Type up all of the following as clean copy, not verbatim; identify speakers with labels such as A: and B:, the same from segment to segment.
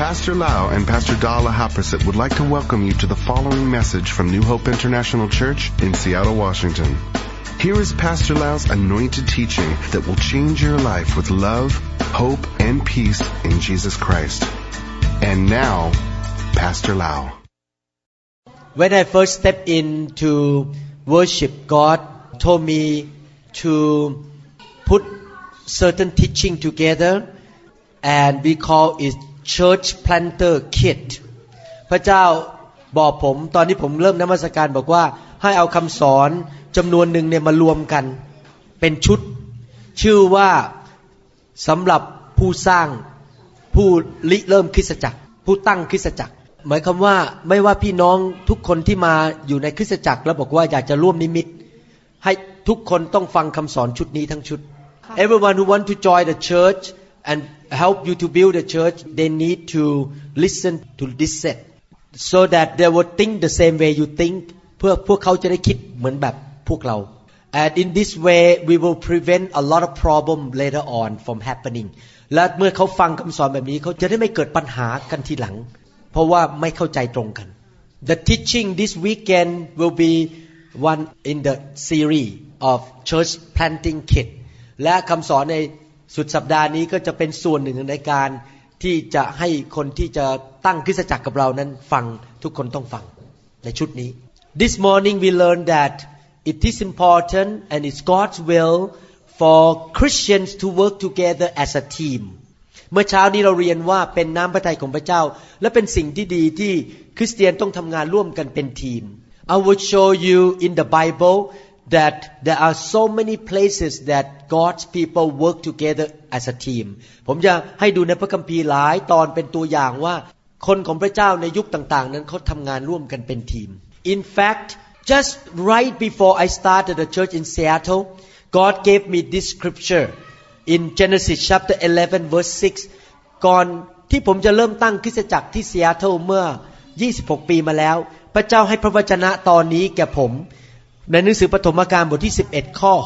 A: Pastor Lau and Pastor Dala Haprasit would like to welcome you to the following message from New Hope International Church in Seattle, Washington. Here is Pastor Lau's anointed teaching that will change your life with love, hope, and peace in Jesus Christ. And now, Pastor Lau.
B: When I first stepped into worship, God told me to put certain teaching together, and we call it Church Planter Kit พระเจ้าบอกผมตอนที่ผมเริ่มนมัสการบอกว่าให้เอาคำสอนจำนวนหนึ่งเนี่ยมารวมกันเป็นชุดชื่อว่าสำหรับผู้สร้างผู้ริเริ่มคริสตจักรผู้ตั้งคริสตจักรหมายความว่าไม่ว่าพี่น้องทุกคนที่มาอยู่ในคริสตจักรแล้วบอกว่าอยากจะร่วมนิมิตให้ทุกคนต้องฟังคำสอนชุดนี้ทั้งชุด Everyone who want to join the church and help you to build the church, they need to listen to this set so that they will think the same way you think เพื่อพวกเขาจะได้คิดเหมือนแบบพวกเรา and in this way we will prevent a lot of problem later on from happening และเมื่อเขาฟังคำสอนแบบนี้เขาจะได้ไม่เกิดปัญหากันทีหลังเพราะว่าไม่เข้าใจตรงกัน The teaching this weekend will be one in the series of church planting kit และคำสอนในสุดสัปดาห์นี้ก็จะเป็นส่วนหนึ่งในการที่จะให้คนที่จะตั้งคริสตจักรกับเรานั้นฟังทุกคนต้องฟังในชุดนี้ This morning we learned that it is important and it's God's will for Christians to work together as a team เมื่อเช้านี้เราเรียนว่าเป็นน้ำพระทัยของพระเจ้าและเป็นสิ่งที่ดีที่คริสเตียนต้องทำงานร่วมกันเป็นทีม I will show you in the Bible that there are so many places that God's people work together as a team ผมจะให้ดูในพระคัมภีร์หลายตอนเป็นตัวอย่างว่าคนของพระเจ้าในยุคต่างๆนั้นเขาทำงานร่วมกันเป็นทีม In fact just right before I started the church in Seattle God gave me this scripture in Genesis chapter 11 verse 6 ก่อนที่ผมจะเริ่มตั้งคริสตจักรที่ Seattle เมื่อ26 ปีมาแล้วพระเจ้าให้พระวจนะตอนนี้แก่ผมในหนังสือปฐมกาลบทที่11ข้อ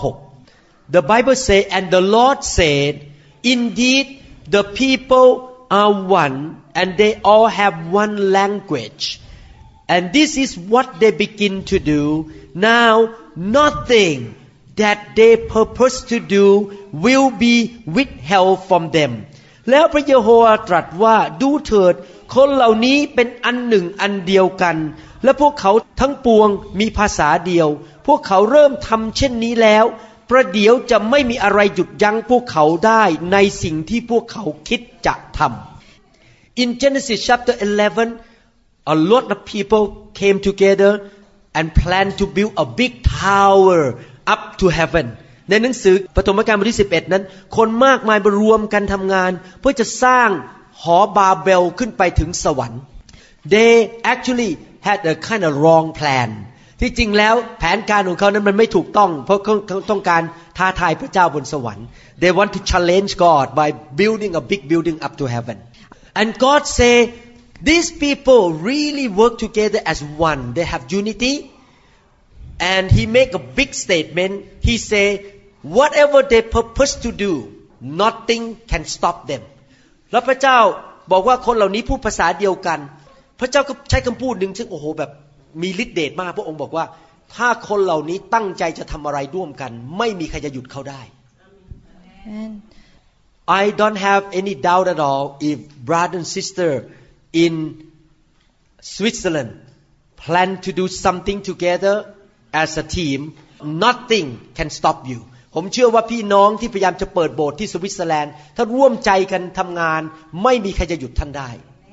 B: 6 The Bible say and the Lord said indeed the people are one and they all have one language and this is what they begin to do now nothing that they purpose to do will be withheld from them แล้วพระเยโฮวาห์ตรัสว่าดูเถิดคนเหล่านี้เป็นอันหนึ่งอันเดียวกันและพวกเขาทั้งปวงมีภาษาเดียวพวกเขาเริ่มทำเช่นนี้แล้วประเดี๋ยวจะไม่มีอะไรหยุดยั้งพวกเขาได้ในสิ่งที่พวกเขาคิดจะทำ In Genesis chapter 11 a lot of people came together and planned to build a big tower up to heaven ในหนังสือปฐมกาลบทที่11นั้นคนมากมายมารวมกันทำงานเพื่อจะสร้างหอบาเบลขึ้นไปถึงสวรรค์ They actually had a kind of wrong plan ที่จริงแล้วแผนการของเขานั้นมันไม่ถูกต้องเพราะเขาต้องการท้าทายพระเจ้าบนสวรรค์ They want to challenge God by building a big building up to heaven and God say these people really work together as one they have unity and he make a big statement he say whatever they purpose to do nothing can stop them แล้วพระเจ้าบอกว่าคนเหล่านี้พูดภาษาเดียวกันพระเจ้าก็ใช้คำพูดหนึ่งซึ่งโอ้โหแบบมีฤทธิ์เดชมากพระองค์บอกว่าถ้าคนเหล่านี้ตั้งใจจะทำอะไรร่วมกันไม่มีใครจะหยุดเขาได้ I don't have any doubt at all if brother and sister in Switzerland plan to do something together as a team nothing can stop you ผมเชื่อว่าพี่น้องที่พยายามจะเปิดโบสถ์ที่สวิตเซอร์แลนด์ถ้าร่วมใจกันทำงานไม่มีใครจะหยุดท่านได้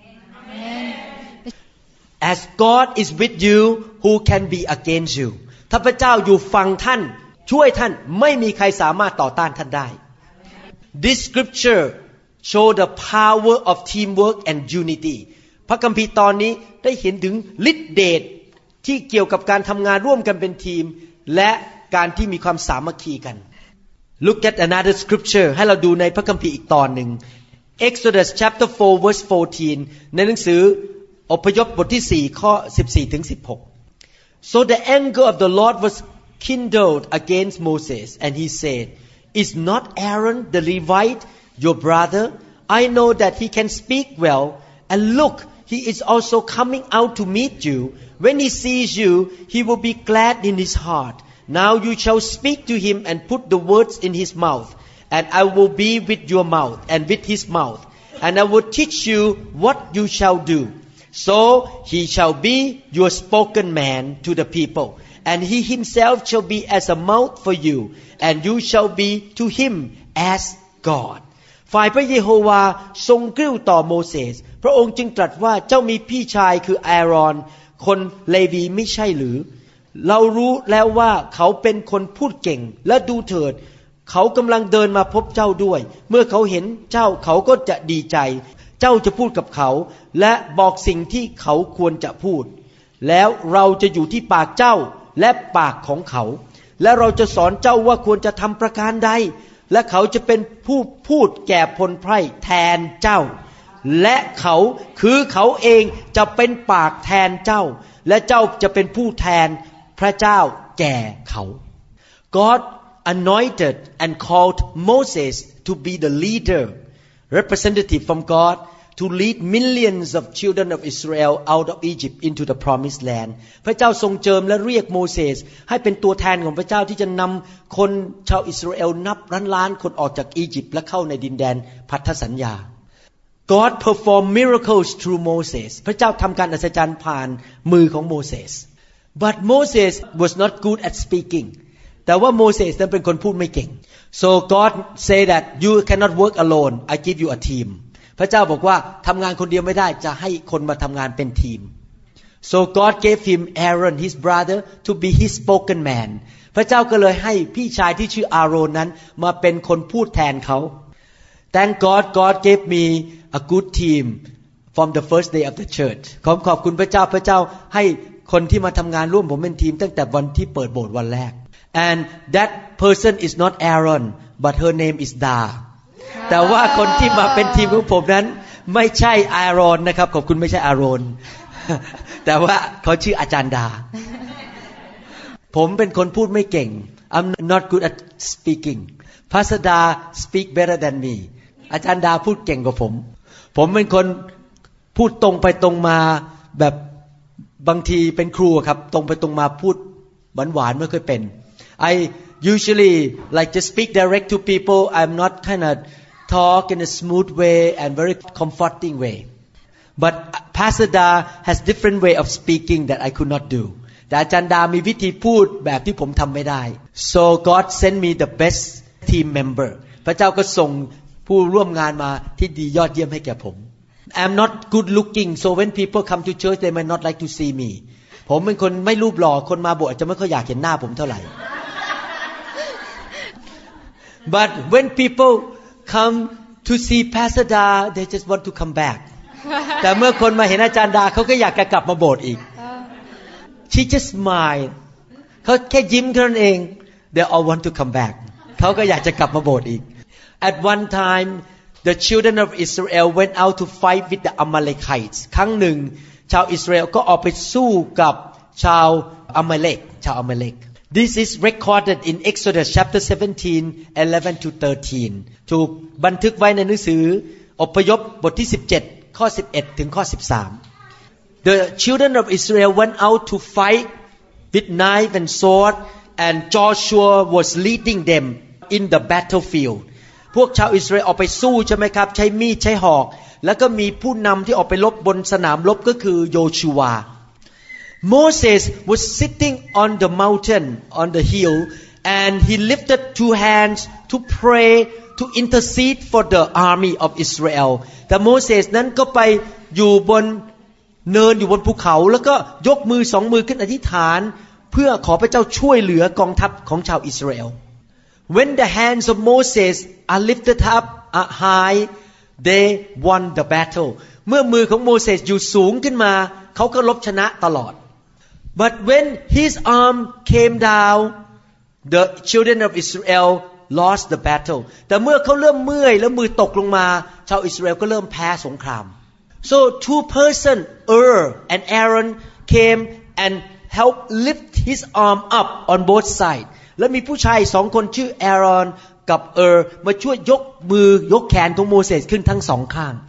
B: As God is with you who can be against you ถ้าพระเจ้าอยู่ฝั่งท่านช่วยท่านไม่มีใครสามารถต่อต้านท่านได้ This scripture show the power of teamwork and unity พระคัมภีร์ตอนนี้ได้เห็นถึงฤทธิ์เดชที่เกี่ยวกับการทำงานร่วมกันเป็นทีมและการที่มีความสามัคคีกัน Look at another scripture ให้เราดูในพระคัมภีร์อีกตอนหนึ่ง Exodus chapter 4 verse 14 ในหนังสืออพยพบทที่4ข้อ14ถึง16 So the anger of the Lord was kindled against Moses and he said Is not Aaron the Levite your brother I know that he can speak well and look, he is also coming out to meet you. When he sees you, he will be glad in his heart. Now you shall speak to him and put the words in his mouth, and I will be with your mouth and with his mouth, and I will teach you what you shall do. So he shall be your spoken man to the people, and he himself shall be as a mouth for you, and you shall be to him as God. ฝ่ายพระเยโฮวาทรงกริ้วต่อโมเสสพระองค์จึงตรัสว่าเจ้ามีพี่ชายคืออาโรนคนเลวีไม่ใช่หรือเรารู้แล้วว่าเขาเป็นคนพูดเก่งและดูเถิดเขากำลังเดินมาพบเจ้าด้วยเมื่อเขาเห็นเจ้าเขาก็จะดีใจเจ้าจะพูดกับเขาและบอกสิ่งที่เขาควรจะพูดแล้วเราจะอยู่ที่ปากเจ้าและปากของเขาและเราจะสอนเจ้าว่าควรจะทำประการใดและเขาจะเป็นผู้พูดแก่พลไพร่แทนเจ้าและเขาคือเขาเองจะเป็นปากแทนเจ้าและเจ้าจะเป็นผู้แทนพระเจ้าแก่เขา God anointed and called Moses to be the leader, representative from God, to lead millions of children of Israel out of Egypt into the promised land. พระเจ้าทรงเจิมและเรียกโมเสสให้เป็นตัวแทนของพระเจ้าที่จะนำคนชาวอิสราเอลนับล้านๆคนออกจากอียิปต์และเข้าในดินแดนพันธสัญญา God performed miracles through Moses. พระเจ้าทำการอัศจรรย์ผ่านมือของโมเสส But Moses was not good at speaking. แต่ว่าโมเสสนั้นเป็นคนพูดไม่เก่ง So God say that you cannot work alone. I give you a team. พระเจ้าบอกว่าทำงานคนเดียวไม่ได้จะให้คนมาทำงานเป็นทีม So God gave him Aaron his brother to be his spoken man. พระเจ้าก็เลยให้พี่ชายที่ชื่ออาโรนนั้นมาเป็นคนพูดแทนเขา Thank God God gave me a good team from the first day of the church ขอบคุณพระเจ้าพระเจ้าให้คนที่มาทำงานร่วมผมเป็นทีมตั้งแต่วันที่เปิดโบสถ์วันแรก And that person is not Aaron but her name is Da แต่ว่าคนที่มาเป็นทีมของผมนั้นไม่ใช่อาโรนนะครับขอบคุณไม่ใช่อาโรน แต่ว่าเขาชื่ออาจารย์ดา ผมเป็นคนพูดไม่เก่ง I'm not good at speaking Pastor Da speak better than me อาจารย์ดาพูดเก่งกว่าผมเป็นคนพูดตรงไปตรงมาแบบบางทีเป็นครูครับตรงไปตรงมาพูดหวานๆไม่ค่อยเป็น I usually like to speak direct to people. I'm not kind of talk in a smooth way and very comforting way. But Pastor Da has different way of speaking that I could not do. แต่อาจารย์ดามีวิธีพูดแบบที่ผมทำไม่ได้ So God sent me the best team member. พระเจ้าก็ส่งผู้ร่วมงานมาที่ดียอดเยี่ยมให้แก่ผม I'm not good looking, so when people come to church, they might not like to see me. ผมเป็นคนไม่รูปหล่อคนมาโบสถ์จะไม่ค่อยอยากเห็นหน้าผมเท่าไหร่ But when people come to see Pastor Da, they just want to come back. แต่เมื่อคนมาเห็นอาจารย์ดาเขาก็อยากจะกลับมาโบสถ์อีก She just smiled. เขาแค่ยิ้มเท่านั้นเอง They all want to come back. เขาก็อยากจะกลับมาโบสถ์อีก At one time.The children of Israel went out to fight with the Amalekites ครั้งหนึ่งชาวอิสราเอลก็ออกไปสู้กับชาวอามาเลก This is recorded in Exodus chapter 17:11 to 13 ถูกบันทึกไว้ในหนังสืออพยพบทที่17ข้อ11ถึงข้อ13 The children of Israel went out to fight with knife and sword and Joshua was leading them in the battlefieldพวกชาวอิสราเอลออกไปสู้ใช่ไหมครับใช้มีดใช้หอกแล้วก็มีผู้นำที่ออกไปรบบนสนามรบก็คือโยชูวา Moses was sitting on the mountain on the hill and he lifted two hands to pray to intercede for the army of Israel แต่โมเสสนั้นก็ไปอยู่บนเนินอยู่บนภูเขาแล้วก็ยกมือสองมือขึ้นอธิษฐานเพื่อขอพระเจ้าช่วยเหลือกองทัพของชาวอิสราเอลWhen the hands of Moses are lifted up high, they won the battle. เมื่อมือของโมเสสอยู่สูงขึ้นมาเขาก็รบชนะตลอด But when his arm came down, the children of Israel lost the battle. แต่เมื่อเขาเริ่มเมื่อยแล้วมือตกลงมาชาวอิสราเอลก็เริ่มแพ้สงคราม So two persons, and Aaron, came and helped lift his arm up on both sides.แล้วมีผู้ชาย2คนชื่อแอารอนกับมาช่วยยกมือยกแขนของโมเสสขึ้นทั้งสองข้าง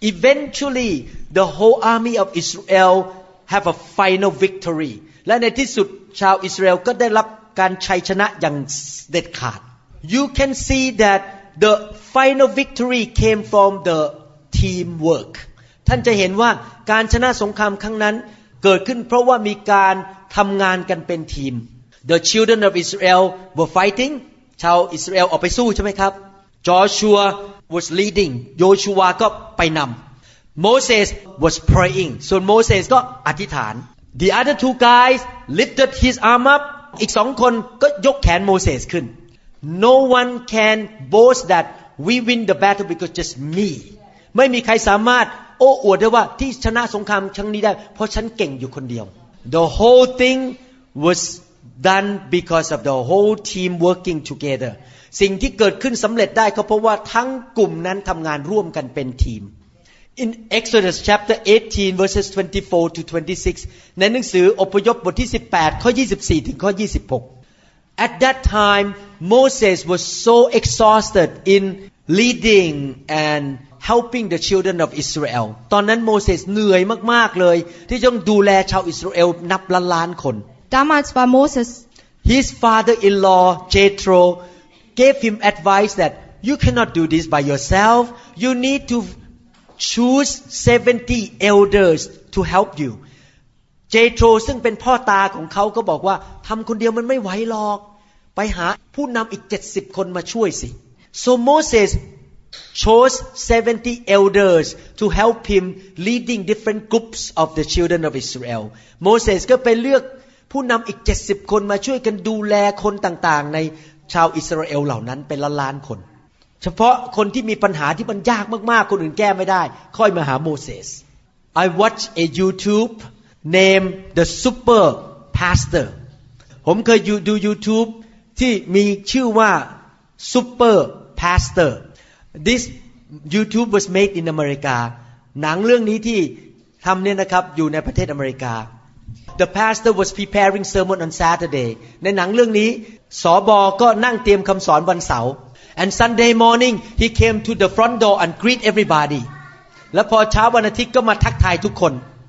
B: Eventually the whole army of Israel have a final victory และในที่สุดชาวอิสราเอลก็ได้รับการชัยชนะอย่างเด็ดขาด You can see that the final victory came from the teamwork ท่านจะเห็นว่าการชนะสงครามครั้งนั้นเกิดขึ้นเพราะว่ามีการทำงานกันเป็นทีม The children of Israel were fighting ชาวอิสราเอลออกไปสู้ใช่ไหมครับ Joshua was leading โยชูวาก็ไปนำ Moses was praying ส่วนโมเสสก็อธิษฐาน The other two guys lifted his arm up อีกสองคนก็ยกแขนโมเสสขึ้น No one can boast that we win the battle because just me ไม่มีใครสามารถโอ้อวดได้ว่าที่ชนะสงครามครั้งนี้ได้เพราะฉันเก่งอยู่คนเดียว The whole thing was done because of the whole team working together สิ่งที่เกิดขึ้นสำเร็จได้ก็เพราะว่าทั้งกลุ่มนั้นทำงานร่วมกันเป็นทีม In Exodus chapter 18 verses 24 to 26 ในหนังสืออพยพบทที่18ข้อ24ถึงข้อ26 At that time Moses was so exhausted in leading and helping the children of Israel ตอนนั้นโมเสสเหนื่อยมากๆเลยที่ต้องดูแลชาวอิสราเอลนับล้านๆคน
C: Damals war Moses
B: His father-in-law Jethro gave him advice that you cannot do this by yourself you need to choose 70 elders to help you Jethro ซึ่งเป็นพ่อตาของเขาก็บอกว่าทำคนเดียวมันไม่ไหวหรอกไปหาผู้นำอีก70คนมาช่วยสิ So Moses chose 70 elders to help him leading different groups of the children of Israel โมเสสก็ไปเลือกผู้นำอีก70คนมาช่วยกันดูแลคนต่างๆในชาวอิสราเอลเหล่านั้นเป็นล้านๆคนเฉพาะคนที่มีปัญหาที่มันยากมากๆคนอื่นแก้ไม่ได้ค่อยมาหาโมเสส I watched a YouTube named The Super Pastor ผมเคยดู YouTube ที่มีชื่อว่า Super Pastor This YouTube was made in America หนังเรื่องนี้ที่ทำเนี่ยนะครับอยู่ในประเทศอเมริกา The pastor was preparing sermon on Saturday ในหนังเรื่องนี้สบก็นั่งเตรียมคำสอนวันเสาร์ And Sunday morning he came to the front door and greet everybody แล้วพอเช้าวันอาทิตย์ก็มาทักทายทุกคน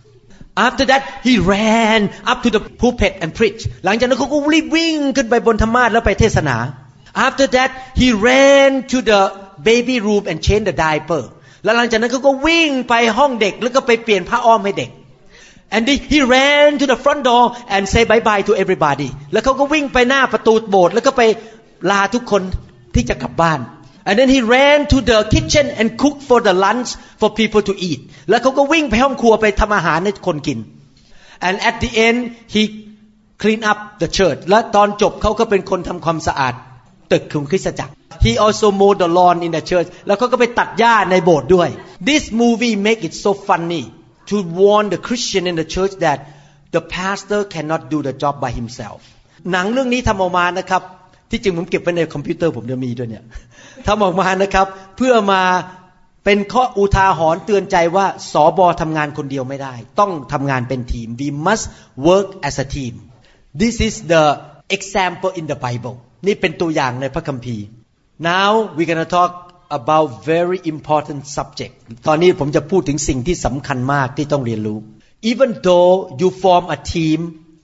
B: After that he ran up to the pulpit and preached หลังจากนั้นเขาก็รีบวิ่งขึ้นไปบนธรรมาสน์แล้วไปเทศนา After that he ran to the baby room and change the diaper แล้วหลังจากนั้นเขาก็วิ่งไปห้องเด็กแล้วก็ไปเปลี่ยนผ้าอ้อมให้เด็ก and he ran to the front door and say bye bye to everybody แล้วเขาก็วิ่งไปหน้าประตูโบสถ์แล้วก็ไปลาทุกคนที่จะกลับบ้าน and then he ran to the kitchen and cook for the lunch for people to eat แล้วเขาก็วิ่งไปห้องครัวไปทำอาหารให้คนกิน and at the end he clean up the church และตอนจบเขาก็เป็นคนทำความสะอาดตึกของคริสตจักรHe also mowed the lawn in the church แล้วเขาก็ไปตัดหญ้าในโบสถ์ด้วย This movie make it so funny to warn the Christian in the church that the pastor cannot do the job by himself หนังเรื่องนี้ทำออกมานะครับที่จริงผมเก็บไว้ในคอมพิวเตอร์ผมจะมีด้วยเนี่ยทำออกมานะครับเพื่อมาเป็นข้ออุทาหรณ์เตือนใจว่าสบทำงานคนเดียวไม่ได้ต้องทำงานเป็นทีม We must work as a team This is the example in the Bible นี่เป็นตัวอย่างในพระคัมภีร์Now we're going to talk about very important subject ตอนนี้ผมจะพูดถึงสิ่งที่สำคัญมากที่ต้องเรียนรู้ Even though you form a team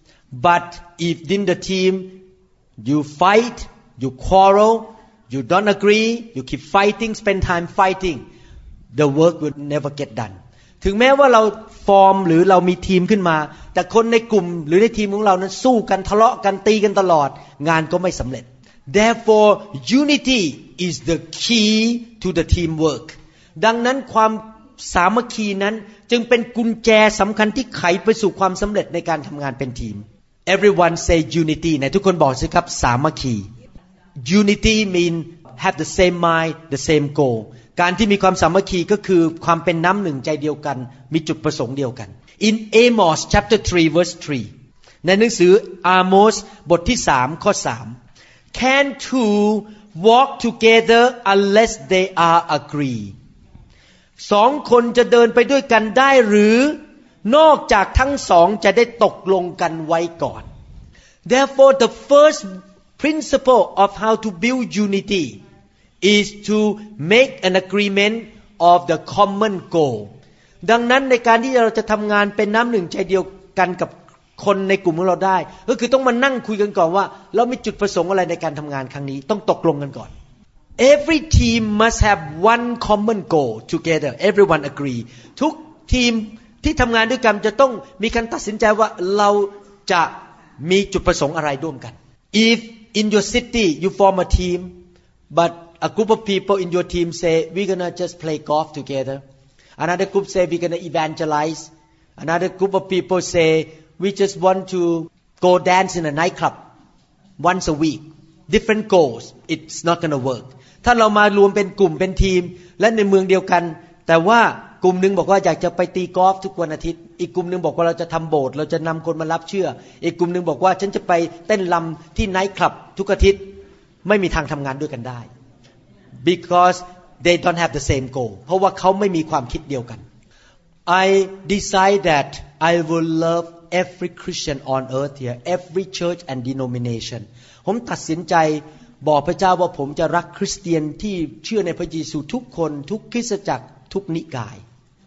B: but if in the team you fight you quarrel you don't agree you keep fighting spend time fighting the work will never get done ถึงแม้ว่าเราฟอร์มหรือเรามีทีมขึ้นมาแต่คนในกลุ่มหรือในทีมของเรานั้นสู้กันทะเลาะกันตีกันตลอดงานก็ไม่สำเร็จTherefore, unity is the key to the teamwork. ดังนั้นความสามัคคีนั้นจึงเป็นกุญแจสำคัญที่ไขไปสู่ความสำเร็จในการทำงานเป็นทีม Everyone say unity ไหนทุกคนบอกสิครับสามัคคี Unity mean have the same mind, the same goal. การที่มีความสามัคคีก็คือความเป็นน้ำหนึ่งใจเดียวกันมีจุดประสงค์เดียวกัน In Amos chapter 3 verse 3 ในหนังสืออาโมสบทที่3ข้อ3Can two walk together unless they are agree สองคนจะเดินไปด้วยกันได้หรือนอกจากทั้งสองจะได้ตกลงกันไว้ก่อน Therefore the first principle of how to build unity is to make an agreement of the common goal ดังนั้นในการที่เราจะทำงานเป็นน้ำหนึ่งใจเดียวกันกับคนในกลุ่มของเราได้ก็คือต้องมานั่งคุยกันก่อนว่าเรามีจุดประสงค์อะไรในการทำงานครั้งนี้ต้องตกลงกันก่อน Every team must have one common goal together everyone agree ทุกทีมที่ทำงานด้วยกันจะต้องมีการตัดสินใจว่าเราจะมีจุดประสงค์อะไรร่วมกัน If in your city you form a team but a group of people in your team say we're gonna just play golf together another group say we're gonna evangelize another group of people say we just want to go dance in a nightclub once a week different goals it's not gonna work ถ้าเรามารวมเป็นกลุ่มเป็นทีมและในเมืองเดียวกันแต่ว่ากลุ่มนึงบอกว่าอยากจะไปตีกอล์ฟทุกวันอาทิตย์อีกกลุ่มนึงบอกว่าเราจะทำโบสถ์เราจะนำคนมารับเชื่ออีกกลุ่มนึงบอกว่าฉันจะไปเต้นรำที่ไนท์คลับทุกอาทิตย์ไม่มีทางทำงานด้วยกันได้ because they don't have the same goal เพราะว่าเขาไม่มีความคิดเดียวกัน I decide that I will love every Christian on earth here every church and denomination ผมตัดสินใจบอกพระเจ้าว่าผมจะรักคริสเตียนที่เชื่อในพระเยซูทุกคนทุกคริสตจักรทุกนิกาย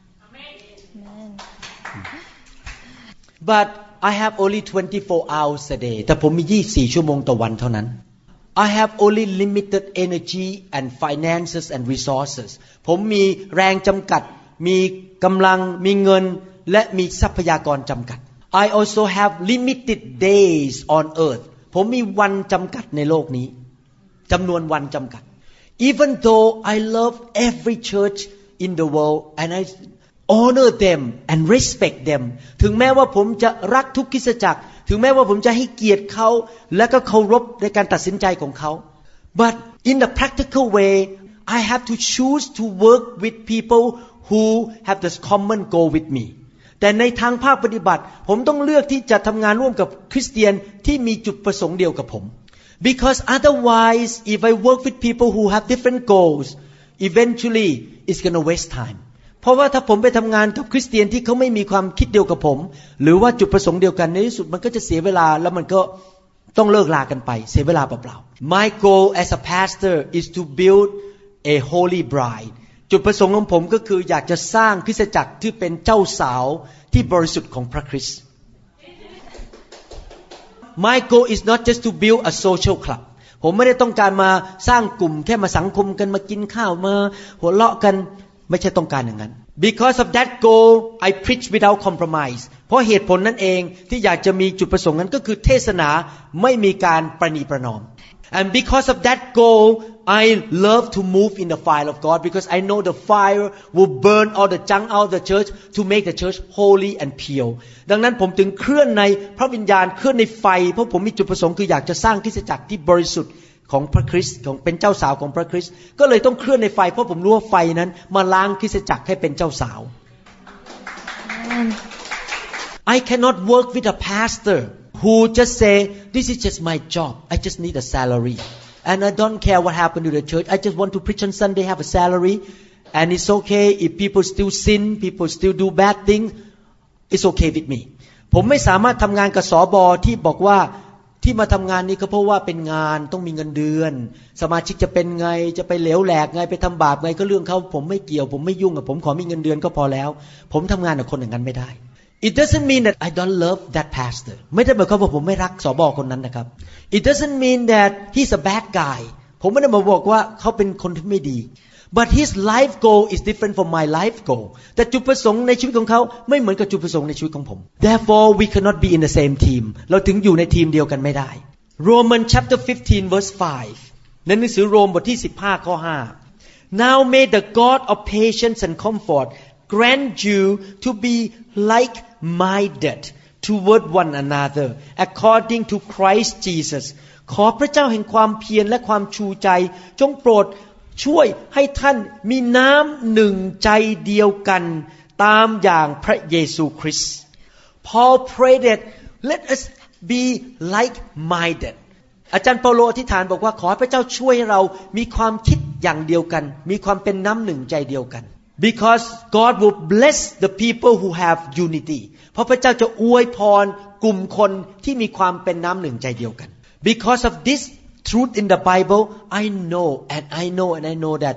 B: But I have only 24 hours a day แต่ผมมี24ชั่วโมงต่อวันเท่านั้น I have only limited energy and finances and resources ผมมีแรงจำกัดมีกำลังมีเงินและมีทรัพยากรจำกัด I also have limited days on earth ผมมีวันจำกัดในโลกนี้จำนวนวันจำกัด Even though I love every church in the world and I honor them and respect them ถึงแม้ว่าผมจะรักทุกคริสตจักรถึงแม้ว่าผมจะให้เกียรติเขาและก็เคารพในการตัดสินใจของเขา but in the practical way I have to choose to work with people who have this common goal with me แต่ในทางภาคปฏิบัติผมต้องเลือกที่จะทำงานร่วมกับคริสเตียนที่มีจุดประสงค์เดียวกับผม because otherwise if I work with people who have different goals eventually it's gonna waste time เพราะว่าถ้าผมไปทำงานกับคริสเตียนที่เขาไม่มีความคิดเดียวกับผมหรือว่าจุดประสงค์เดียวกันในที่สุดมันก็จะเสียเวลาแล้วมันก็ต้องเลิกลากันไปเสียเวลาเปล่าๆ My goal as a pastor is to build a holy bride จุดประสงค์ของผมก็คืออยากจะสร้างคริสตจักรที่เป็นเจ้าสาวที่บริสุทธิ์ของพระคริสต์ My goal is not just to build a social club ผมไม่ได้ต้องการมาสร้างกลุ่มแค่มาสังคมกันมากินข้าวมาหัวเราะกันไม่ใช่ต้องการอย่างนั้น Because of that goal I preach without compromise เพราะเหตุผลนั้นเองที่อยากจะมีจุดประสงค์นั้นก็คือเทศนาไม่มีการประนีประนอม And because of that goal I love to move in the fire of God because I know the fire will burn all the junk out of the church to make the church holy and pure ดังนั้นผมถึงเคลื่อนในพระวิญญาณเคลื่อนในไฟเพราะผมมีจุดประสงค์คืออยากจะสร้างคริสตจักรที่บริสุทธิ์ของพระคริสต์ของเป็นเจ้าสาวของพระคริสต์ก็เลยต้องเคลื่อนในไฟเพราะผมรู้ว่าไฟนั้นมาล้างคริสตจักรให้เป็นเจ้าสาว I cannot work with a pastor who just say this is just my job I just need a salary and I don't care what happened to the church I just want to preach on Sunday have a salary and it's okay if people still sin people still do bad things it's okay with me ผมไม่สามารถทำงานกับสบที่บอกว่าที่มาทำงานนี้ก็เพราะว่าเป็นงานต้องมีเงินเดือนสมาชิกจะเป็นไงจะไปเหลวแหลกไงไปทำบาปไงก็เรื่องเขาผมไม่เกี่ยวผมไม่ยุ่งกับผมขอมีเงินเดือนก็พอแล้วผมทำงานกับคนอย่างนั้นไม่ได้ It doesn't mean that I don't love that pastor ไม่ได้หมายความว่าผมไม่รักสบคนนั้นนะครับ It doesn't mean that he's a bad guy ผมไม่ได้มาบอกว่าเขาเป็นคนที่ไม่ดี But his life goal is different from my life goal แต่จุดประสงค์ในชีวิตของเขาไม่เหมือนกับจุดประสงค์ในชีวิตของผม Therefore we cannot be in the same team เราถึงอยู่ในทีมเดียวกันไม่ได้ Romans chapter 15 verse 5 ในหนังสือโรมบทที่15ข้อ5 Now may the God of patience and comfort grant you to be like-minded toward one another according to Christ Jesus ขอพระเจ้าแห่งความเพียรและความชูใจจงโปรดช่วยให้ท่านมีน้ำหนึ่งใจเดียวกันตามอย่างพระเยซูคริสต์ Paul prayed that let us be like-minded อาจารย์เปาโลอธิษฐานบอกว่าขอให้พระเจ้าช่วยให้เรามีความคิดอย่างเดียวกันมีความเป็นน้ำหนึ่งใจเดียวกัน Because God will bless the people who have unity เพราะพระเจ้าจะอวยพรกลุ่มคนที่มีความเป็นน้ำหนึ่งใจเดียวกัน Because of this truth in the Bible I know that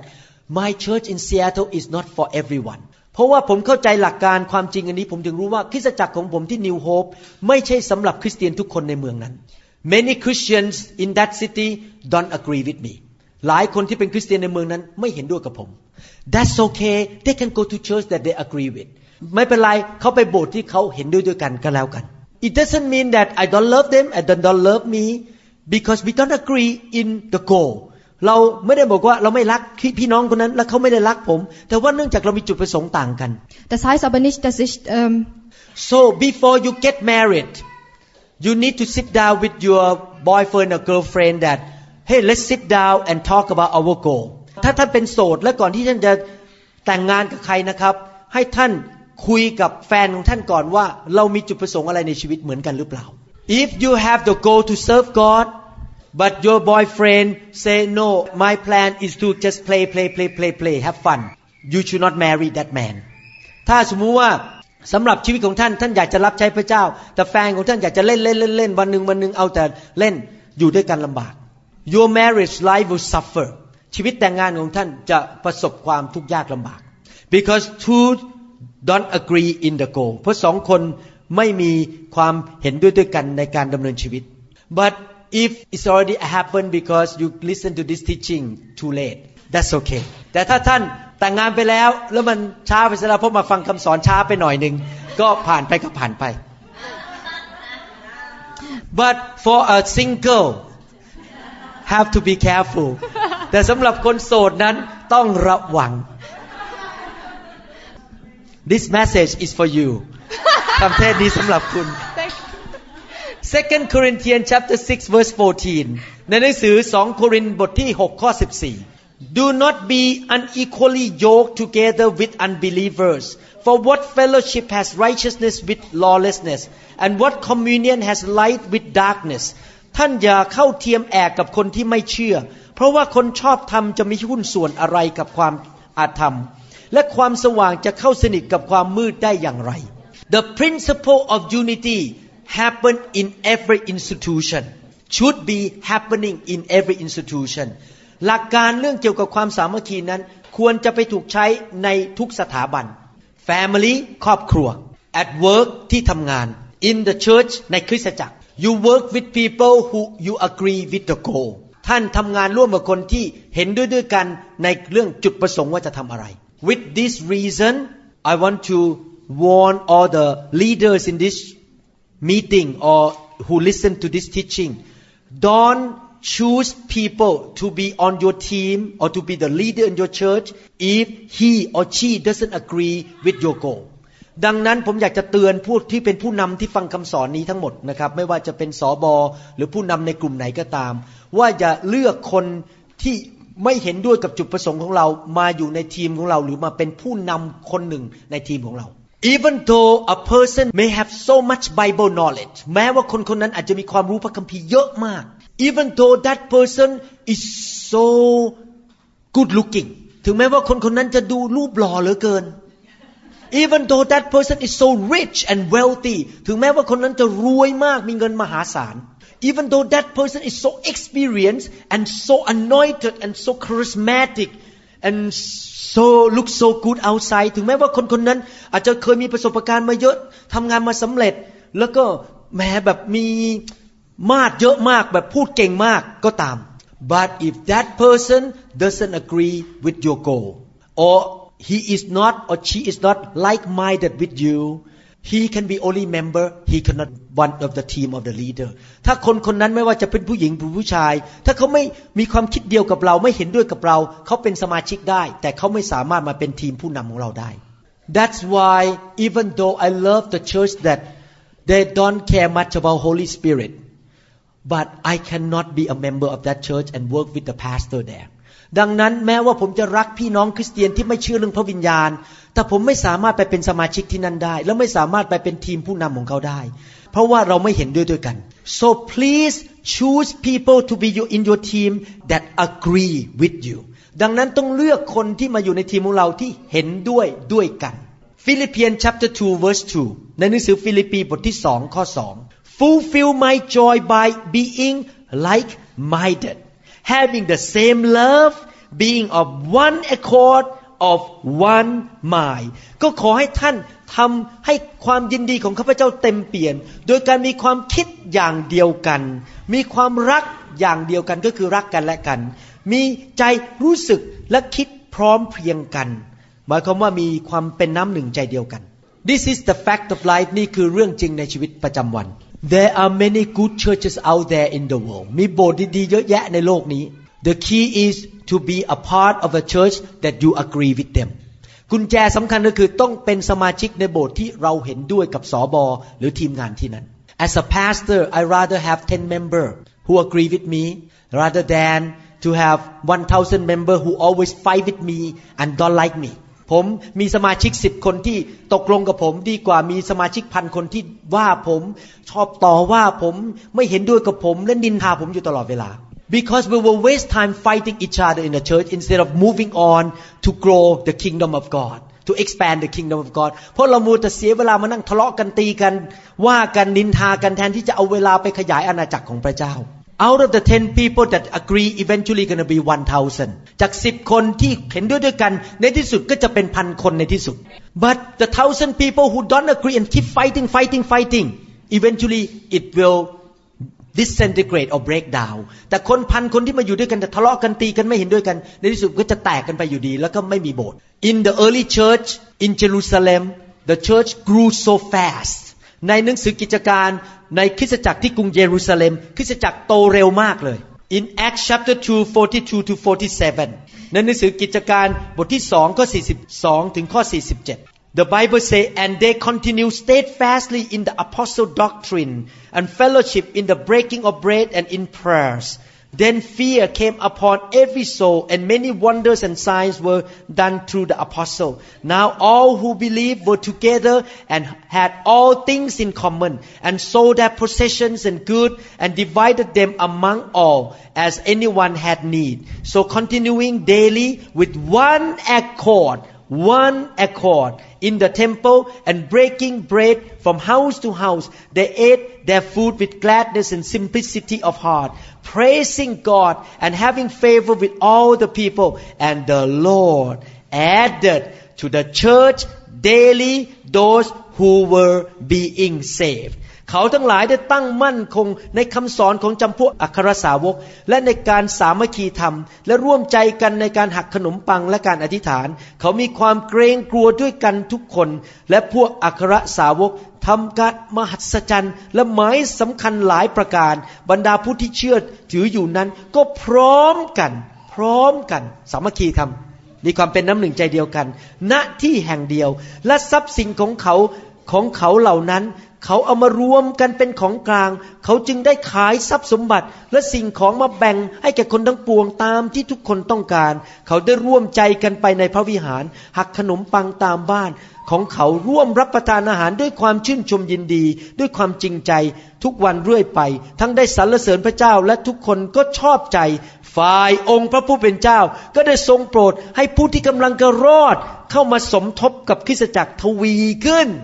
B: My church in Seattle is not for everyone เพราะว่าผมเข้าใจหลักการความจริงอันนี้ผมถึงรู้ว่าคริสตจักรของผมที่ New Hope ไม่ใช่สำหรับคริสเตียนทุกคนในเมืองนั้น Many Christians in that city don't agree with me หลายคนที่เป็นคริสเตียนในเมืองนั้นไม่เห็นด้วยกับผม That's okay they can go to church that they agree with ไม่เป็นไรเขาไปโบสถ์ที่เขาเห็นด้วยกันก็แล้วกัน It doesn't mean that I don't love them and they don't love me because we don't agree in the goal เราไม่ได้บอกว่าเราไม่รักพี่น้องคนนั้นและเขาไม่ได้รักผมแต่ว่าเนื่องจากเรามีจุดประสงค์ต่างกัน
C: Das heißt aber nicht, dass ich
B: So before you get married you need to sit down with your boyfriend or girlfriend that hey let's sit down and talk about our goal ถ้าท่านเป็นโสดและก่อนที่ท่านจะแต่งงานกับใครนะครับให้ท่านคุยกับแฟนของท่านก่อนว่าเรามีจุดประสงค์อะไรในชีวิตเหมือนกันหรือเปล่า If you have the goal to serve God but your boyfriend say no my plan is to just play have fun you should not marry that man ถ้าสมมุติว่าสำหรับชีวิตของท่านอยากจะรับใช้พระเจ้าแต่แฟนของท่านอยากจะเล่นวันนึงเอาแต่เล่นอยู่ด้วยกันลำบาก Your marriage life will suffer ชีวิตแต่งงานของท่านจะประสบความทุกข์ยากลำบาก Because two don't agree in the goal เพราะสองคนไม่มีความเห็นด้วยกันในการดำเนินชีวิต But if it's already happened because you listen to this teaching too late that's okay แต่ถ้าท่านแต่งงานไปแล้วมันช้าไปซะแล้วเพราะมาฟังคำสอนช้าไปหน่อยนึงก็ผ่านไปก็ผ่านไป But for a single have to be careful แต่สำหรับคนโสดนั้นต้องระวัง This message is for you คำเทศนี้สำหรับคุณ 2 Corinthians chapter 6 verse 14 ในหนังสือ2โครินธ์บทที่6ข้อ14 Do not be unequally yoked together with unbelievers for what fellowship has righteousness with lawlessness and what communion has light with darkness ท่านอย่าเข้าเทียมแอกกับคนที่ไม่เชื่อเพราะว่าคนชอบธรรมจะมีหุ้นส่วนอะไรกับความอาธรรมและความสว่างจะเข้าสนิทกับความมืดได้อย่างไร The principle of unity happen in every institution should be happening in every institution หลักการเรื่องเกี่ยวกับความสามัคคีนั้นควรจะไปถูกใช้ในทุกสถาบัน Family ครอบครัว at work ที่ทำงาน in the church ในคริสตจักร You work with people who you agree with the goal ท่านทำงานร่วมกับคนที่เห็นด้วยกันในเรื่องจุดประสงค์ว่าจะทำอะไร With this reason I want to warn all the leaders in this meeting or who listen to this teaching don't choose people to be on your team or to be the leader in your church if he or she doesn't agree with your goal ดังนั้นผมอยากจะเตือนผู้ที่เป็นผู้นำที่ฟังคำสอนนี้ทั้งหมดนะครับไม่ว่าจะเป็นสบหรือผู้นำในกลุ่มไหนก็ตามว่าอย่าเลือกคนที่ไม่เห็นด้วยกับจุดประสงค์ของเรามาอยู่ในทีมของเราหรือมาเป็นผู้นำคนหนึ่งในทีมของเรา Even though a person may have so much Bible knowledge แม้ว่าคนคนนั้นอาจจะมีความรู้พระคัมภีร์เยอะมาก Even though that person is so good looking ถึงแม้ว่าคนคนนั้นจะดูรูปหล่อเหลือเกิน Even though that person is so rich and wealthy ถึงแม้ว่าคนนั้นจะรวยมากมีเงินมหาศาล Even though that person is so experienced and so anointed and so charismatic and so look so good outside ถึงแม้ว่าคนคนนั้นอาจจะเคยมีประสบการณ์มาเยอะทำงานมาสำเร็จแล้วก็แม้แบบมีมาดเยอะมากแบบพูดเก่งมากก็ตาม But if that person doesn't agree with your goal or he is not or she is not like-minded with you he can be only member he cannot one of the team of the leader ถ้าคนคนนั้นไม่ว่าจะเป็นผู้หญิงหรือผู้ชายถ้าเขาไม่มีความคิดเดียวกับเราไม่เห็นด้วยกับเราเขาเป็นสมาชิกได้แต่เขาไม่สามารถมาเป็นทีมผู้นำของเราได้ That's why even though I love the church that they don't care much about Holy Spirit but I cannot be a member of that church and work with the pastor there ดังนั้นแม้ว่าผมจะรักพี่น้องคริสเตียนที่ไม่เชื่อเรื่องพระวิญญาณแต่ผมไม่สามารถไปเป็นสมาชิกที่นั่นได้และไม่สามารถไปเป็นทีมผู้นำของเขาได้เพราะว่าเราไม่เห็นด้วยกัน so please choose people to be in your team that agree with you ดังนั้นต้องเลือกคนที่มาอยู่ในทีมของเราที่เห็นด้วยกัน Philippians chapter 2 verse 2 ในหนังสือฟิลิปปีบทที่2ข้อ2 Fulfill my joy by being like-minded having the same love being of one accord of one mind ก็ขอให้ท่านทำให้ความยินดีของข้าพเจ้าเต็มเปี่ยมโดยการมีความคิดอย่างเดียวกันมีความรักอย่างเดียวกันก็คือรักกันและกันมีใจรู้สึกและคิดพร้อมเพรียงกันหมายความว่ามีความเป็นน้ำหนึ่งใจเดียวกัน This is the fact of life นี่คือเรื่องจริงในชีวิตประจำวัน There are many good churches out there in the world มีโบสถ์ดีๆเยอะแยะในโลกนี้ The key is to be a part of a church that you agree with them กุญแจสำคัญก็คือต้องเป็นสมาชิกในโบสถ์ที่เราเห็นด้วยกับสบหรือทีมงานที่นั้น As a pastor I rather have 10 members who agree with me rather than to have 1,000 members who always fight with me and don't like me ผมมีสมาชิก10คนที่ตกลงกับผมดีกว่ามีสมาชิก1,000คนที่ว่าผมชอบต่อว่าผมไม่เห็นด้วยกับผมและนินทาผมอยู่ตลอดเวลา Because we will waste time fighting each other in the church instead of moving on to grow the kingdom of God to expand the kingdom of God เพราะเรามัวแต่เสียเวลามานั่งทะเลาะกันตีกันว่ากันนินทากันแทนที่จะเอาเวลาไปขยายอาณาจักรของพระเจ้าOut of the 10 people that agree eventually going to be 1,000 จาก10คนที่เห็นด้วยกันในที่สุดก็จะเป็น1,000คนในที่สุด But the 1,000 people who don't agree and keep fighting eventually it will disintegrate or break down แต่คน1,000คนที่มาอยู่ด้วยกันแต่ทะเลาะกันตีกันไม่เห็นด้วยกันในที่สุดก็จะแตกกันไปอยู่ดีแล้วก็ไม่มีโบสถ์ In the early church in Jerusalem the church grew so fast ในหนังสือกิจการในคริสตจักรที่กรุงเยรูซาเล็มคริสตจักรโตเร็วมากเลย In Acts chapter 2 42 to 47 ในหนังสือกิจการบทที่2ข้อ42ถึงข้อ47 The Bible say and they continue steadfastly in the apostle doctrine and fellowship in the breaking of bread and in prayers Then fear came upon every soul and many wonders and signs were done through the apostle. Now all who believed were together and had all things in common and sold their possessions and goods and divided them among all as anyone had need. So continuing daily with one accord in the temple and breaking bread from house to house, they ate their food with gladness and simplicity of heart, praising God and having favor with all the people. And the Lord added to the church daily those who were being saved. เขาทั้งหลายได้ตั้งมั่นคงในคำสอนของจำพวกอัครสาวกและในการสามัคคีธรรมและร่วมใจกันในการหักขนมปังและการอธิษฐานเขามีความเกรงกลัวด้วยกันทุกคนและพวกอัครสาวกทำการมหัศจรรย์และหมายสำคัญหลายประการบรรดาผู้ที่เชื่อถืออยู่นั้นก็พร้อมกันสามัคคีธรรมมีความเป็นน้ำหนึ่งใจเดียวกันณที่แห่งเดียวและทรัพย์สินของเขาเหล่านั้นเขาเอามารวมกันเป็นของกลางเขาจึงได้ขายทรัพย์สมบัติและสิ่งของมาแบ่งให้แก่คนทั้งปวงตามที่ทุกคนต้องการเขาได้ร่วมใจกันไปในพระวิหารหักขนมปังตามบ้านของเขาร่วมรับประทานอาหารด้วยความชื่นชมยินดีด้วยความจริงใจทุกวันเรื่อยไปทั้งได้สรรเสริญพระเจ้าและทุกคนก็ชอบใจฝ่ายองค์พระผู้เป็นเจ้าก็ได้ทรงโปรดให้ผู้ที่กำลังจะรอดเข้ามาสมทบกับคริสตจักรทวีขึ้น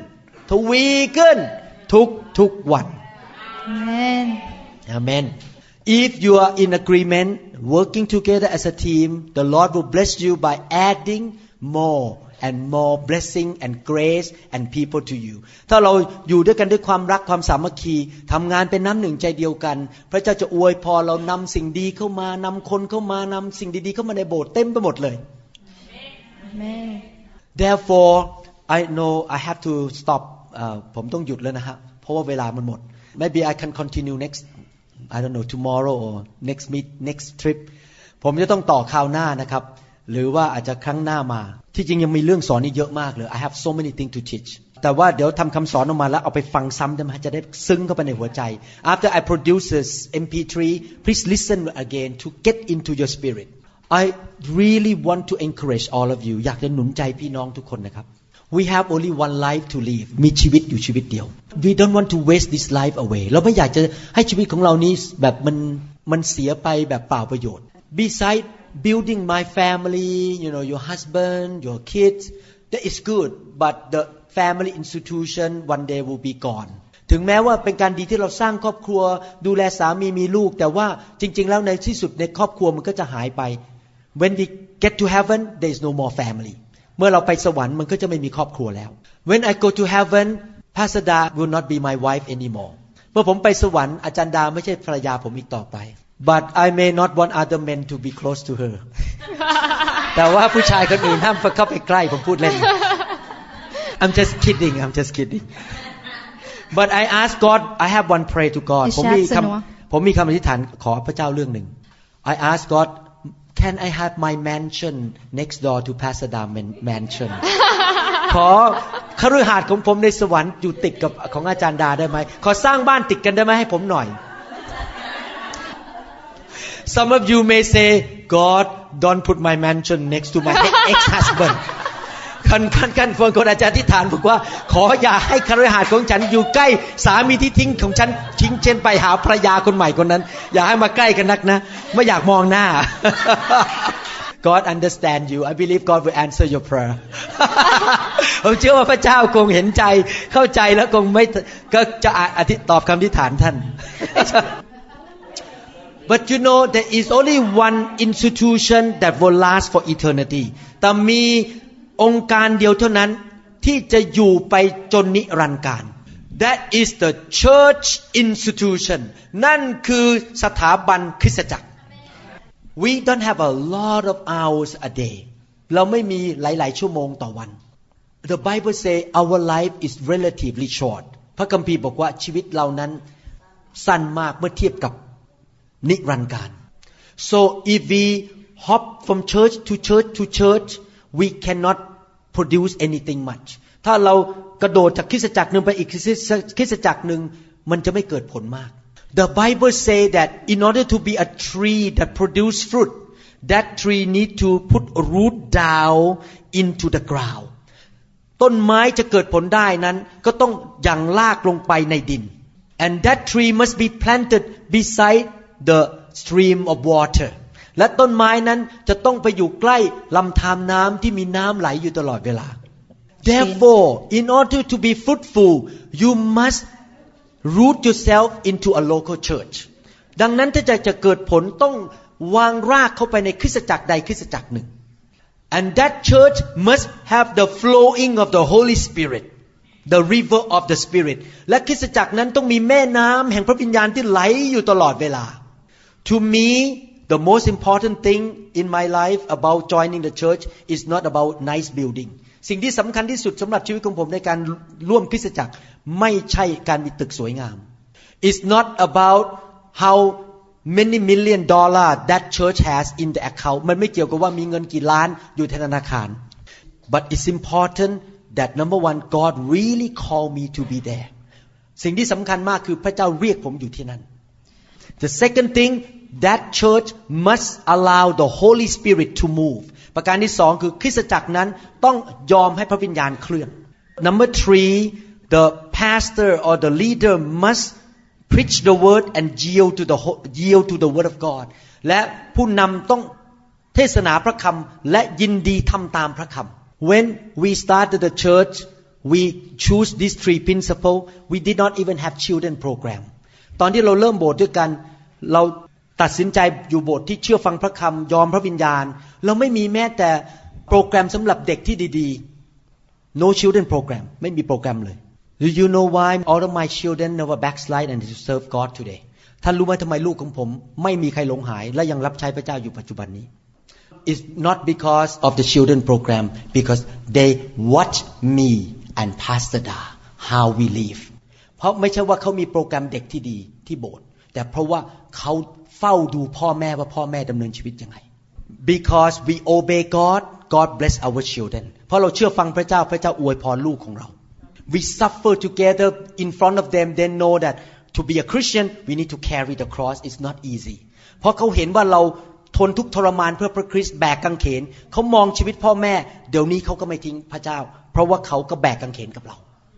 B: ทุกวัน
C: Amen.
B: Amen. If you are in agreement, working together as a team, the Lord will bless you by adding more and more blessing and grace and people to you. ถ้าเราอยู่ด้วยกันด้วยความรักความสามัคคีทำงานเป็นน้ำหนึ่งใจเดียวกันพระเจ้าจะอวยพรเรานำสิ่งดีเข้ามานำคนเข้ามานำสิ่งดีๆเข้ามาในโบสถ์เต็มไปหมดเลย
C: Amen.
B: Therefore, I know I have to stop. ผมต้องหยุดแล้วนะฮะเพราะว่าเวลามันหมด Maybe I can continue next I don't know tomorrow or next trip ผมจะต้องต่อคราวหน้านะครับหรือว่าอาจจะครั้งหน้ามาที่จริงยังมีเรื่องสอนอีกเยอะมากเลย I have so many things to teach แต่ว่าเดี๋ยวทำคำสอนออกมาแล้วเอาไปฟังซ้ำได้ไหมจะได้ซึ้งเข้าไปในหัวใจ After I produce this MP3 please listen again to get into your spirit I really want to encourage all of you อยากจะหนุนใจพี่น้องทุกคนนะครับWe have only one life to live มีชีวิตอยู่ชีวิตเดียว We don't want to waste this life away เราไม่อยากจะให้ชีวิตของเรานี้แบบมันเสียไปแบบเปล่าประโยชน์ Besides building my family your husband your kids that is good but the family institution one day will be gone ถึงแม้ว่าเป็นการดีที่เราสร้างครอบครัวดูแลสามีมีลูกแต่ว่าจริงๆแล้วในที่สุดในครอบครัวมันก็จะหายไป When we get to heaven there is no more family เมื่อเราไปสวรรค์มันก็จะไม่มีครอบครัวแล้ว When I go to heaven Pastor Da will not be my wife anymore เมื่อผมไปสวรรค์อาจารย์ดาไม่ใช่ภรรยาผมอีกต่อไป But I may not want other men to be close to her แต่ว่าผู้ชายคนอื่นห้ามเข้าไปใกล้ผมพูดเล่น I'm just kidding But I ask God I have one pray to God ผมมีคำอธิษฐานขอพระเจ้าเรื่องหนึ่ง I ask God Can I have my mansion next door to Pastor Da mansion ขอคฤหาสน์ของผมในสวรรค์อยู่ติดกับของอาจารย์ดาได้ไหมขอสร้างบ้านติดกันได้ไหมให้ผมหน่อย Some of you may say God don't put my mansion next to my ex-husband กันคนอาจารย์อธิษฐานบอกว่าขออย่าให้คฤหาสน์ของฉันอยู่ใกล้สามีที่ทิ้งของฉันทิ้งเช่นไปหาภรรยาคนใหม่คนนั้นอย่าให้มาใกล้กันนักนะไม่อยากมองหน้า God understand you I believe God will answer your prayer ผมเชื่อว่าพระเจ้าคงเห็นใจเข้าใจแล้วคงไม่ก็จะตอบคำอธิษฐานท่าน But you know there is only one institution that will last for eternity แต่มีองค์การเดียวเท่านั้นที่จะอยู่ไปจนนิรันดร์กาล That is the church institution นั่นคือสถาบันคริสตจักร We don't have a lot of hours a day เราไม่มีหลายๆชั่วโมงต่อวัน The Bible say our life is relatively short พระคัมภีร์บอกว่าชีวิตเรานั้นสั้นมากเมื่อเทียบกับนิรันดร์กาล So if we hop from church to church to church we cannot produce anything much ถ้าเรากระโดดจากคริสตจักรนึงไปอีกคริสตจักรนึงมันจะไม่เกิดผลมาก The Bible say that in order to be a tree that produce fruit that tree need to put root down into the ground ต้นไม้จะเกิดผลได้นั้นก็ต้องยังรากลงไปในดิน and that tree must be planted beside the stream of water และต้นไม้นั้นจะต้องไปอยู่ใกล้ลำธารน้ำที่มีน้ำไหลอยู่ตลอดเวลา Therefore in order to be fruitful you must root yourself into a local church ดังนั้นถ้าจะเกิดผลต้องวางรากเข้าไปในคริสตจักรใดคริสตจักรหนึ่ง and that church must have the flowing of the Holy Spirit the river of the Spirit และคริสตจักรนั้นต้องมีแม่น้ำแห่งพระวิญญาณที่ไหลอยู่ตลอดเวลา To me the most important thing in my life about joining the church is not about nice building สิ่งที่สำคัญที่สุดสำหรับชีวิตของผมในการร่วมคริสตจักรไม่ใช่การมีตึกสวยงาม It's not about how many million dollar that church has in the account มันไม่เกี่ยวกับว่ามีเงินกี่ล้านอยู่ในธนาคาร But it's important that number one God really called me to be there สิ่งที่สำคัญมากคือพระเจ้าเรียกผมอยู่ที่นั่น The second thing that church must allow the Holy Spirit to move ประการที่สองคือคริสตจักรนั้นต้องยอมให้พระวิญญาณเคลื่อน Number three the pastor or the leader must preach the word and yield to the word of God และผู้นำต้องเทศนาพระคำและยินดีทำตามพระคำ When we started the church we choose these three principles we did not even have children program ตอนที่เราเริ่มโบสถ์ด้วยกันเราตัดสินใจอยู่โบสถ์ที่เชื่อฟังพระคำยอมพระวิญญาณเราไม่มีแม้แต่โปรแกรมสำหรับเด็กที่ดีๆ no children program ไม่มีโปรแกรมเลย Do you know why all of my children never backslide and to serve God today ท่านรู้ไหมทำไมลูกของผมไม่มีใครหลงหายและยังรับใช้พระเจ้าอยู่ปัจจุบันนี้ It's not because of the children program because they watch me and Pastor Da how we live เพราะไม่ใช่ว่าเขามีโปรแกรมเด็กที่ดีที่โบสถ์แต่เพราะว่าเขาเฝ้าดูพ่อแม่ว่าพ่อแม่ดำเนินชีวิตยังไง Because we obey God God bless our children เพราะเราเชื่อฟังพระเจ้าพระเจ้าอวยพรลูกของเรา We suffer together in front of them they know that to be a Christian we need to carry the cross it's not easy เพราะเขาเห็นว่าเราทนทุกข์ทรมานเพื่อพระคริสต์แบกกางเขนเขามองชีวิตพ่อแม่เดี๋ยวนี้เขาก็ไม่ทิ้งพระเจ้าเพราะว่าเขาก็แบกกางเขนกับเรา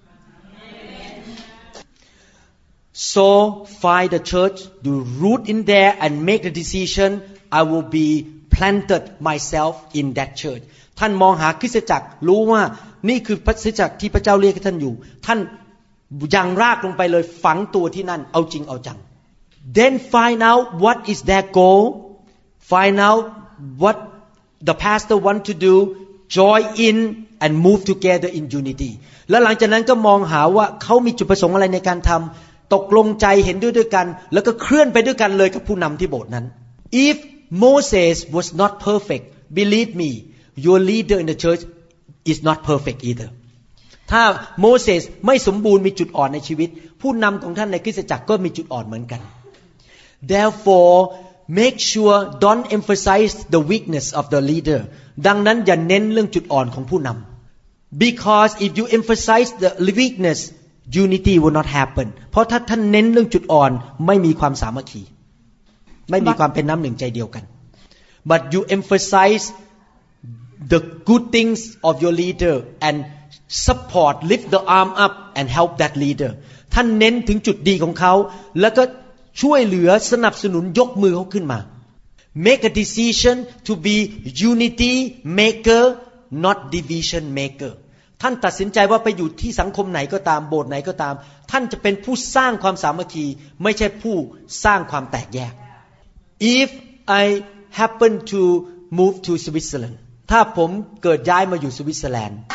B: So find the church do root in there and make the decision I will be planted myself in that church ท่านมองหาคริสตจักรรู้ว่านี่คือคริสตจักรที่พระเจ้าเรียกให้ท่านอยู่ท่านยังรากลงไปเลยฝังตัวที่นั่นเอาจริงเอาจัง Then find out what is their goal find out what the pastor want to do join in and move together in unity แล้วหลังจากนั้นก็มองหาว่าเขามีจุดประสงค์อะไรในการทำตกลงใจเห็นด้วยกันแล้วก็เคลื่อนไปด้วยกันเลยกับผู้นำที่โบสถ์นั้น If Moses was not perfect believe me your leader in the church is not perfect either ถ้าโมเสสไม่สมบูรณ์มีจุดอ่อนในชีวิตผู้นำของท่านในคริสตจักรก็มีจุดอ่อนเหมือนกัน Therefore make sure don't emphasize the weakness of the leader ดังนั้นอย่าเน้นเรื่องจุดอ่อนของผู้นำ Because if you emphasize the weakness unity will not happen เพราะถ้าท่านเน้นเรื่องจุดอ่อนไม่มีความสามัคคีไม่มีความเป็นน้ำหนึ่งใจเดียวกัน But you emphasize the good things of your leader and support lift the arm up and help that leader ท่านเน้นถึงจุดดีของเขาแล้วก็ช่วยเหลือสนับสนุนยกมือเขาขึ้นมา Make a decision to be unity maker not division maker ท่านตัดสินใจว่าไปอยู่ที่สังคมไหนก็ตามโบสถ์ไหนก็ตามท่านจะเป็นผู้สร้างความสามัคคีไม่ใช่ผู้สร้างความแตกแยก If I happen to move to Switzerland ถ้าผมเกิดย้ายมาอยู่สวิตเซอร์แลนด์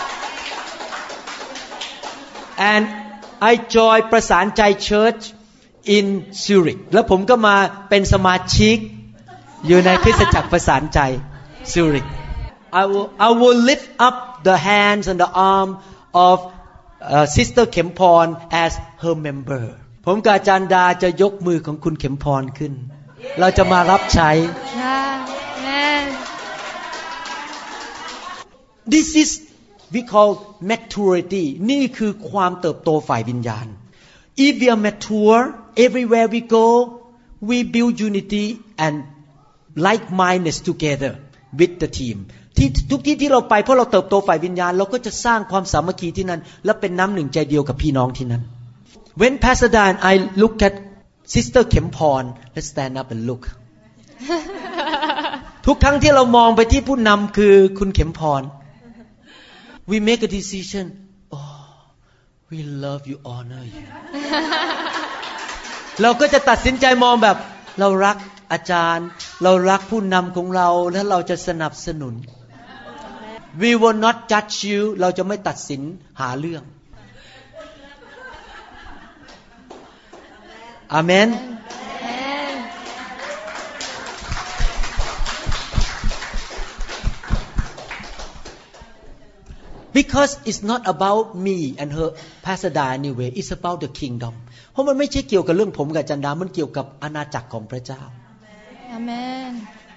B: and I join ประสานใจ Church in Zurich แล้วผมก็มาเป็นสมาชิกอยู่ในคริสตจักรประสานใจ Zurich I will lift up the hands and the arm of Sister เข็มพร as her member ผมกับอาจารย์ดาจะยกมือของคุณเข็มพรขึ้นเราจะมารับใช้ This is we call maturity นี่คือความเติบโตฝ่ายวิญญาณ If we are mature everywhere we go we build unity and like-mindedness together with the team ที่ทุกที่ที่เราไปเพราะเราเติบโตฝ่ายวิญญาณเราก็จะสร้างความสามัคคีที่นั่นและเป็นน้ำหนึ่งใจเดียวกับพี่น้องที่นั่น When Pastor Dan and I look at Sister เข็มพร let's stand up and look ทุกครั้งที่เรามองไปที่ผู้นำคือคุณเข็มพร we make a decision oh we love you honor you เราก็จะตัดสินใจมองแบบเรารักอาจารย์เรารักผู้นำของเราและเราจะสนับสนุน we will not judge you เราจะไม่ตัดสินหาเรื่องอาเมนBecause it's not about me and her Pastor Da anyway it's about the kingdom เพราะมันไม่ใช่เกี่ยวกับเรื่องผมกับจันดามันเกี่ยวกับอาณาจักรของพระเจ้า
C: Amen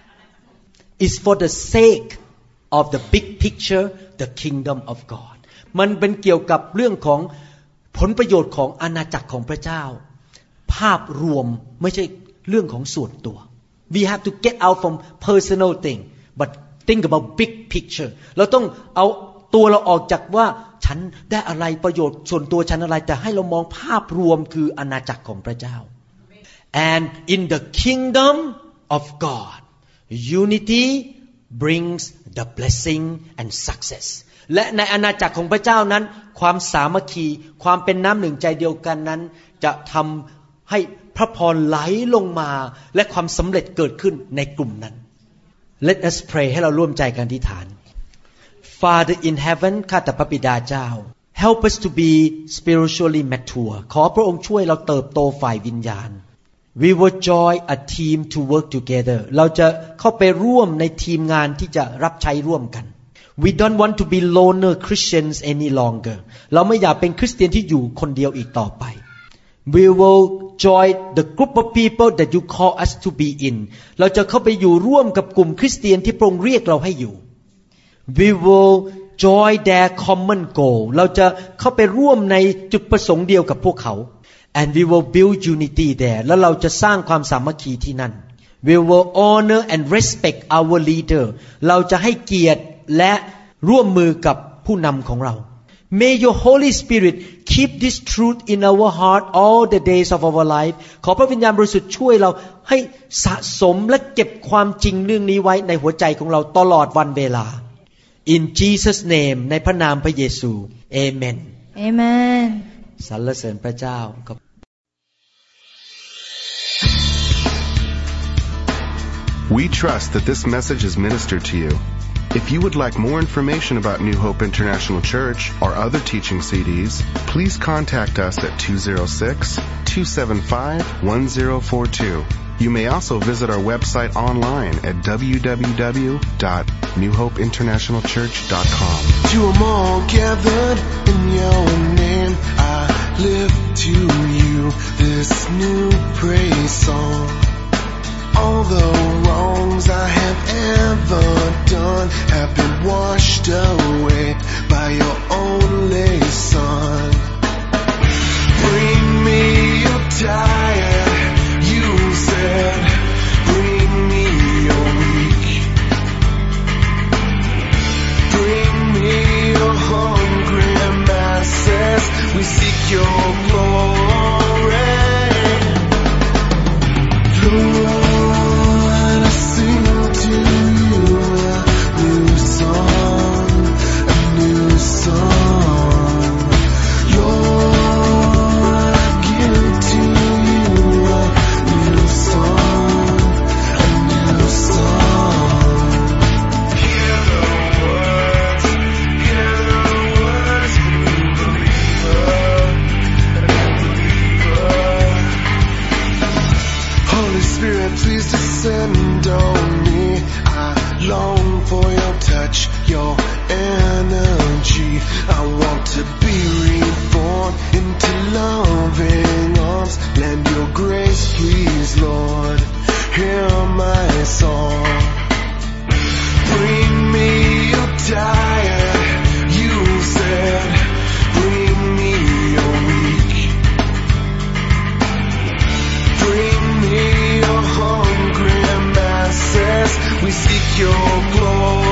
B: It's for the sake of the big picture the kingdom of God มันเป็นเกี่ยวกับเรื่องของผลประโยชน์ของอาณาจักรของพระเจ้าภาพรวมไม่ใช่เรื่องของส่วนตัว We have to get out from personal thing but think about big picture เราต้องเอาตัวเราออกจากว่าฉันได้อะไรประโยชน์ส่วนตัวฉันอะไรแต่ให้เรามองภาพรวมคืออาณาจักรของพระเจ้า And in the kingdom of God unity brings the blessing and success และในอาณาจักรของพระเจ้านั้นความสามัคคีความเป็นน้ำหนึ่งใจเดียวกันนั้นจะทำให้พระพรไหลลงมาและความสำเร็จเกิดขึ้นในกลุ่มนั้น Let us pray ให้เราร่วมใจกันอธิษฐาน Father in heaven ข้าแต่พระบิดาเจ้า Help us to be spiritually mature ขอพระองค์ช่วยเราเติบโตฝ่ายวิญญาณ We will join a team to work together เราจะเข้าไปร่วมในทีมงานที่จะรับใช้ร่วมกัน We don't want to be loner Christians any longer เราไม่อยากเป็นคริสเตียนที่อยู่คนเดียวอีกต่อไป We will join the group of people that you call us to be in เราจะเข้าไปอยู่ร่วมกับกลุ่มคริสเตียนที่พระองค์เรียกเราให้อยู่ We will join their common goal เราจะเข้าไปร่วมในจุดประสงค์เดียวกับพวกเขา And we will build unity there แล้วเราจะสร้างความสามัคคีที่นั่น We will honor and respect our leader เราจะให้เกียรติและร่วมมือกับผู้นำของเรา May your Holy Spirit keep this truth in our heart all the days of our life ขอพระวิญญาณบริสุทธิ์ช่วยเราให้สะสมและเก็บความจริงเรื่องนี้ไว้ในหัวใจของเราตลอดวันเวลา In Jesus name ในพระนามพระเยซู Amen
C: Amen
B: สรรเสริญพระเจ้า
A: We trust that this message is ministered to you. If you would like more information about New Hope International Church or other teaching CDs, please contact us at 206-275-1042. You may also visit our website online at www.newhopeinternationalchurch.com.
D: To them all gathered in your name, I lift to you this new praise song. All the wrongs I have ever done have been washed away by your only Son. Bring me your tired, you said, bring me your weak. Bring me your hungry masses, we seek your glory. Lord, descend on me. I long for your touch, your energy. I want to be reborn into loving arms. Lend your grace, please, Lord. Hear my song. Bring me your tired, you said. Bring me your weak. Bring me your hungry masses, we seek your glory.